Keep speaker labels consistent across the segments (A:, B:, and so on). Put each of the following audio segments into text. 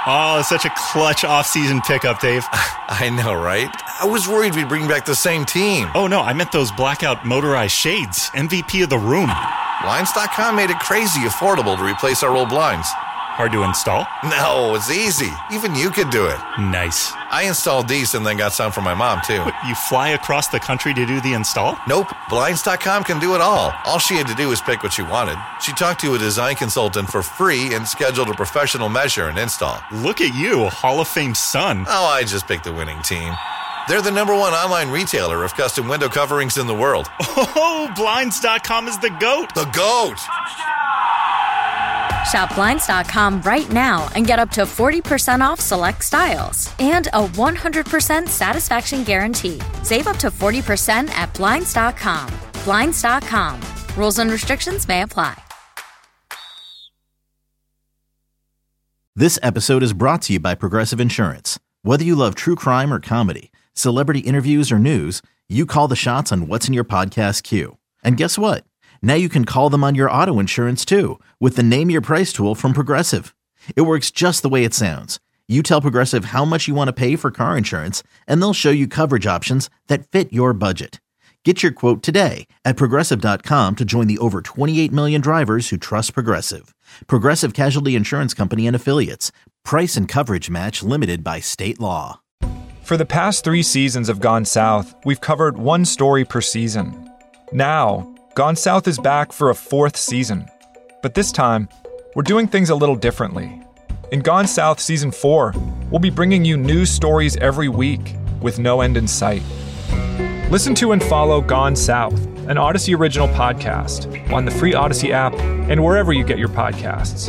A: Oh, such a clutch off-season pickup, Dave.
B: I know, right? I was worried we'd bring back the same team.
A: Oh, no, I meant those blackout motorized shades. MVP of the room.
B: Blinds.com made it crazy affordable to replace our old blinds.
A: Hard to install?
B: No, it's easy. Even you could do it.
A: Nice.
B: I installed these and then got some for my mom, too.
A: What, you fly across the country to do the install?
B: Nope. Blinds.com can do it all. All she had to do was pick what she wanted. She talked to a design consultant for free and scheduled a professional measure and install.
A: Look at you, Hall of Fame son.
B: Oh, I just picked the winning team. They're the #1 online retailer of custom window coverings in the world.
A: Oh, Blinds.com is the GOAT.
B: The GOAT!
C: Shop Blinds.com right now and get up to 40% off select styles and a 100% satisfaction guarantee. Save up to 40% at Blinds.com. Blinds.com. Rules and restrictions may apply.
D: This episode is brought to you by Progressive Insurance. Whether you love true crime or comedy, celebrity interviews or news, you call the shots on what's in your podcast queue. And guess what? Now you can call them on your auto insurance too with the Name Your Price tool from Progressive. It works just the way it sounds. You tell Progressive how much you want to pay for car insurance, and they'll show you coverage options that fit your budget. Get your quote today at Progressive.com to join the over 28 million drivers who trust Progressive. Progressive Casualty Insurance Company and Affiliates. Price and coverage match limited by state law.
E: For the past 3 seasons of Gone South, we've covered one story per season. Now, Gone South is back for a 4th season. But this time, we're doing things a little differently. In Gone South Season 4, we'll be bringing you news stories every week with no end in sight. Listen to and follow Gone South, an Odyssey original podcast, on the free Odyssey app and wherever you get your podcasts.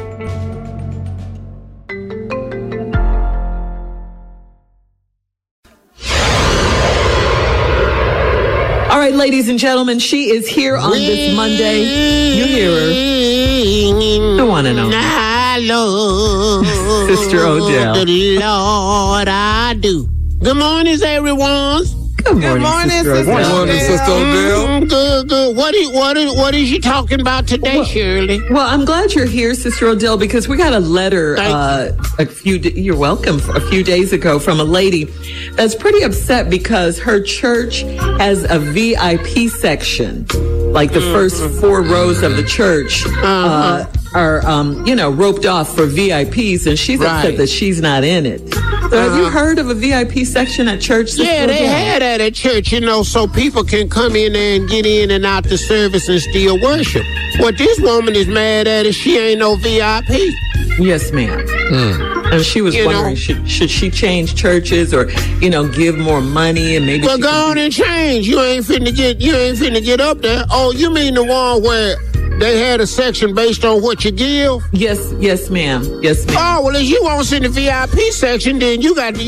F: All right, ladies and gentlemen, she is here on this Monday. You hear her. The one and only.
G: Hello.
F: Sister Odell.
G: The Lord, I do. Good morning, everyone.
F: Good morning, Sister Odell.
H: Good morning, Sister Odell.
G: Good. What is you talking about today, Shirley?
F: Well, I'm glad you're here, Sister Odell, because we got a letter you're welcome, a few days ago from a lady that's pretty upset because her church has a VIP section. Like the first 4 rows of the church are roped off for VIPs, and she's upset that she's not in it. So have you heard of a VIP section at church?
G: Yeah, they had that at church, so people can come in there and get in and out the service and still worship. What this woman is mad at is she ain't no VIP.
F: Yes, ma'am. And she was wondering, should she change churches or, give more money and maybe?
G: Well, go on and change. You ain't finna get up there. Oh, you mean the one where they had a section based on what you give?
F: Yes, ma'am.
G: Oh, well, if you want to sit in the VIP section, then you got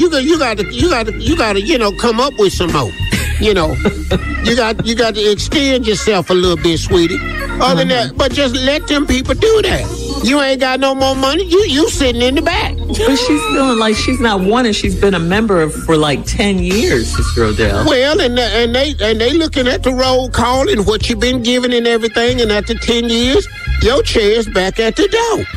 G: to come up with some more. You got to extend yourself a little bit, sweetie. Other than that, but just let them people do that. You ain't got no more money. You sitting in the back.
F: But she's feeling like she's not wanted. She's been a member for like 10 years, Sister Odell.
G: Well, and they looking at the roll call and what you've been given and everything, and after 10 years, your chair's back at the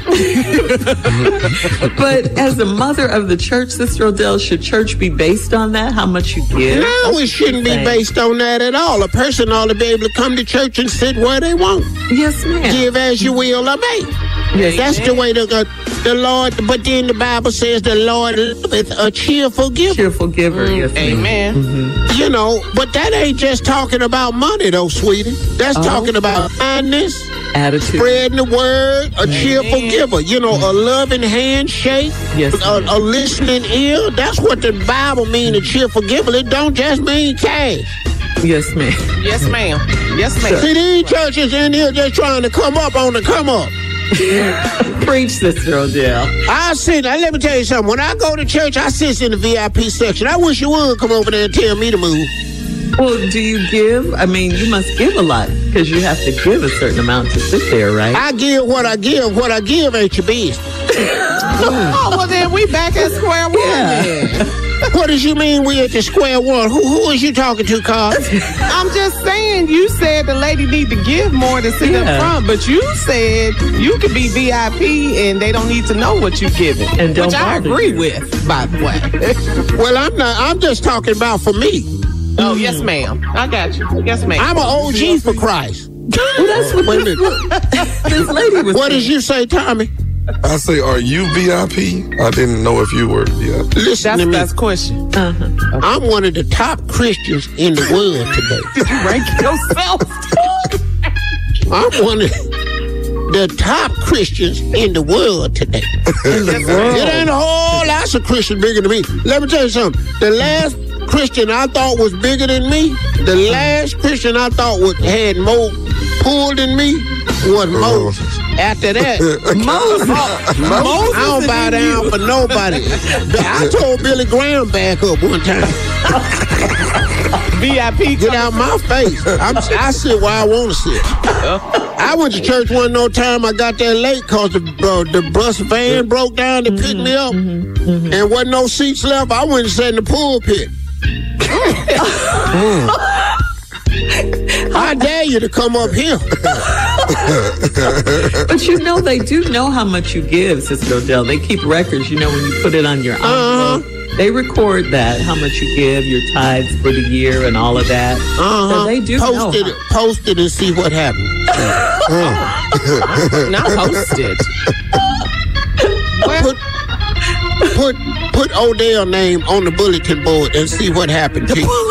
F: door. But as a mother of the church, Sister Odell, should church be based on that? How much you give?
G: No, it shouldn't be based on that at all. A person ought to be able to come to church and sit where they want.
F: Yes, ma'am.
G: Give as you will or may.
F: Yes,
G: that's the way the Lord, but then the Bible says the Lord loveth a cheerful giver.
F: Cheerful giver, yes.
G: Amen.
F: Mm-hmm.
G: But that ain't just talking about money, though, sweetie. That's talking about kindness,
F: attitude,
G: spreading the word, a cheerful giver. A loving handshake, a listening ear. That's what the Bible means, a cheerful giver. It don't just mean cash.
F: Yes, ma'am.
H: Yes, ma'am. Yes, ma'am.
G: See, these churches in here just trying to come up on the come up.
F: Preach, Sister Odell.
G: Let me tell you something. When I go to church, I sit in the VIP section. I wish you would come over there and tell me to move.
F: Well, do you give? I mean, you must give a lot because you have to give a certain amount to sit there, right?
G: I give what I give. What I give ain't your business.
H: Oh, well, then we back at square one then.
G: What does you mean we at the square one? Who is you talking to, Carl?
H: I'm just saying, you said the lady need to give more to sit up front, but you said you could be VIP and they don't need to know what you're giving,
F: and
H: which I agree with, by the way.
G: Well, I'm just talking about for me.
H: Oh, yes, ma'am. I got you. Yes, ma'am.
G: I'm an OG for Christ.
F: Well, that's what this lady was
G: What
F: saying.
G: did you say, Tommy?
I: I say, are you VIP? I didn't know if you were VIP.
G: Listen to me.
H: That's the question.
G: I'm one of the top Christians in the world today.
H: Did you rank yourself?
G: I'm one of the top Christians in the world today. It ain't a whole lot of Christians bigger than me. Let me tell you something. The last Christian I thought was bigger than me, the last Christian I thought had more pull than me was Moses. After that, Moses, I don't bow down for nobody. I told Billy Graham back up one time.
H: VIP,
G: get out my face. I sit where I want to sit. I went to church one time. I got there late because the bus van broke down to pick me up, and wasn't no seats left. I went and sat in the pulpit. I dare you to come up here.
F: But you know, they do know how much you give, Sister Odell. They keep records, when you put it on your envelope. They record that, how much you give, your tithes for the year and all of that. So they do know.
G: Post it and see what happens.
H: Not post it.
G: Put Odell's name on the bulletin board and see what happened.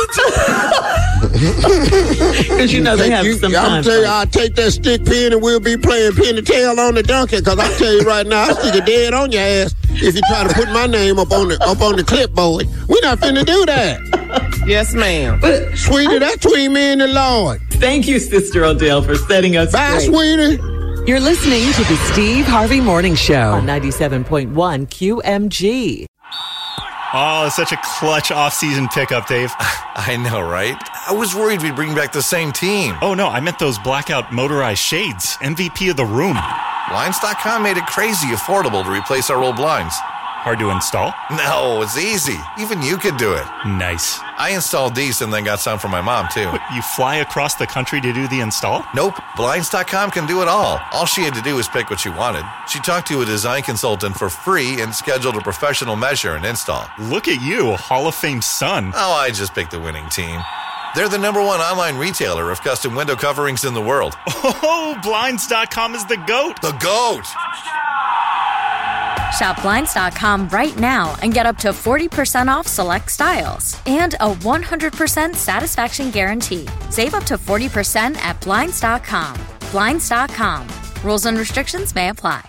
F: Because they have some time.
G: I'm telling you, I'll take that stick pin and we'll be playing pin and tail on the donkey. Because I tell you right now, I'll stick it dead on your ass if you try to put my name up on the clipboard. We're not finna do that.
H: Yes, ma'am.
G: But sweetie, that's between me and the Lord.
F: Thank you, Sister Odell, for setting us
G: Bye,
F: straight.
G: sweetie.
J: You're listening to the Steve Harvey Morning Show on 97.1 QMG.
A: Oh, such a clutch off-season pickup, Dave.
B: I know, right? I was worried we'd bring back the same team.
A: Oh, no, I meant those blackout motorized shades. MVP of the room.
B: Blinds.com made it crazy affordable to replace our old blinds.
A: Hard to install?
B: No, it's easy. Even you could do it.
A: Nice.
B: I installed these and then got some for my mom, too.
A: What, you fly across the country to do the install?
B: Nope. Blinds.com can do it all. All she had to do was pick what she wanted. She talked to a design consultant for free and scheduled a professional measure and install.
A: Look at you, a Hall of Fame son.
B: Oh, I just picked the winning team. They're the #1 online retailer of custom window coverings in the world.
A: Oh, Blinds.com is the GOAT.
B: The GOAT!
C: Shop Blinds.com right now and get up to 40% off select styles and a 100% satisfaction guarantee. Save up to 40% at Blinds.com. Blinds.com. Rules and restrictions may apply.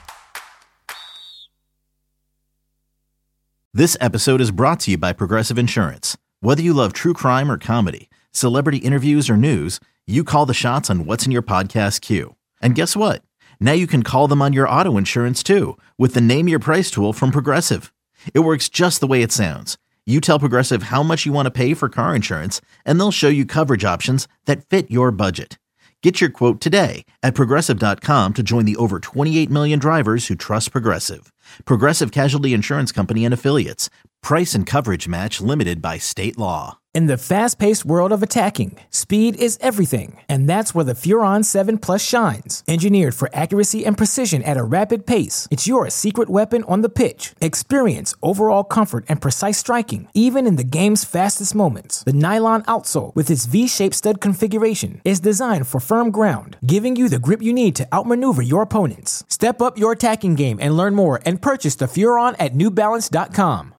D: This episode is brought to you by Progressive Insurance. Whether you love true crime or comedy, celebrity interviews or news, you call the shots on what's in your podcast queue. And guess what? Now you can call them on your auto insurance too with the Name Your Price tool from Progressive. It works just the way it sounds. You tell Progressive how much you want to pay for car insurance, and they'll show you coverage options that fit your budget. Get your quote today at Progressive.com to join the over 28 million drivers who trust Progressive. Progressive Casualty Insurance Company and Affiliates. Price and coverage match limited by state law.
K: In the fast-paced world of attacking, speed is everything, and that's where the Furon 7 Plus shines. Engineered for accuracy and precision at a rapid pace, it's your secret weapon on the pitch. Experience overall comfort and precise striking, even in the game's fastest moments. The nylon outsole, with its V-shaped stud configuration, is designed for firm ground, giving you the grip you need to outmaneuver your opponents. Step up your attacking game and learn more and purchase the Furon at NewBalance.com.